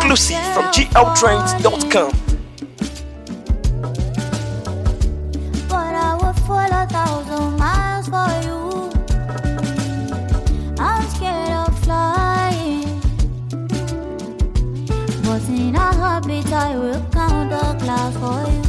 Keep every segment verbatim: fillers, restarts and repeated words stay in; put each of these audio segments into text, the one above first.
Exclusive from G L Trends dot com. But I would fall a thousand miles for you. I'm scared of flying, but in a heartbeat I will count the clouds for you.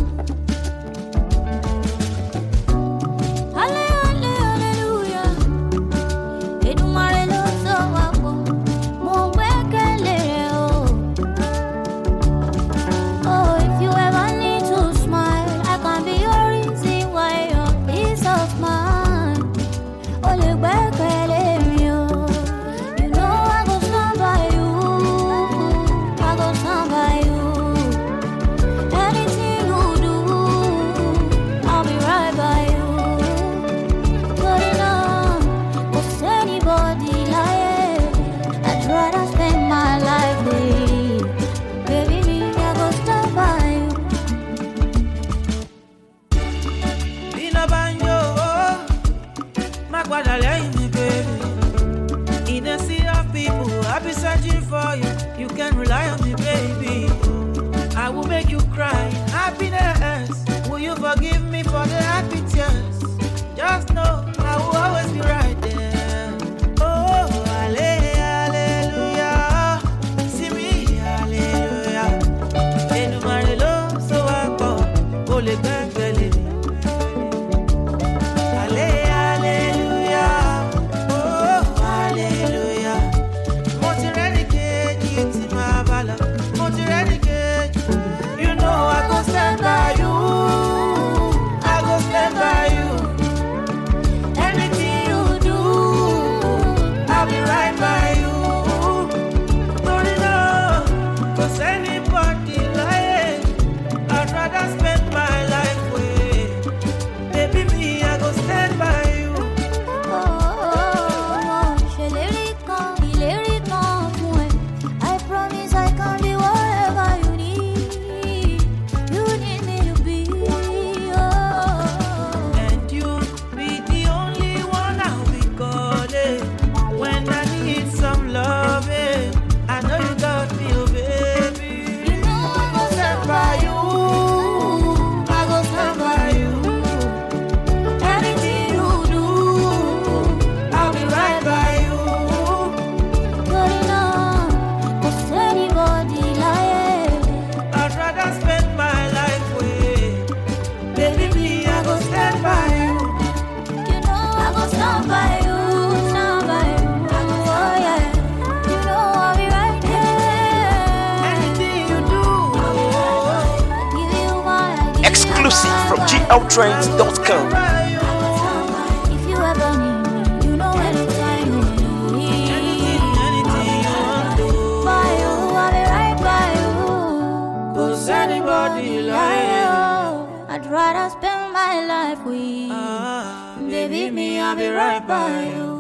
In a sea of people, I'll be searching for you. You can rely on me, baby. I will make you cry in happiness. Will you forgive me for the happy tears? Just know I will always be right there. Oh, hallelujah. See me, hallelujah. Enumare lo so wako, ole gbẹgbẹle. Exclusive from G L Trends dot com. If you ever need me, you know anytime you need. Anything you want to. By you, I'll be right by you. 'Cause anybody like you, I'd rather spend my life with. ah, Baby, me, I'll be right by you.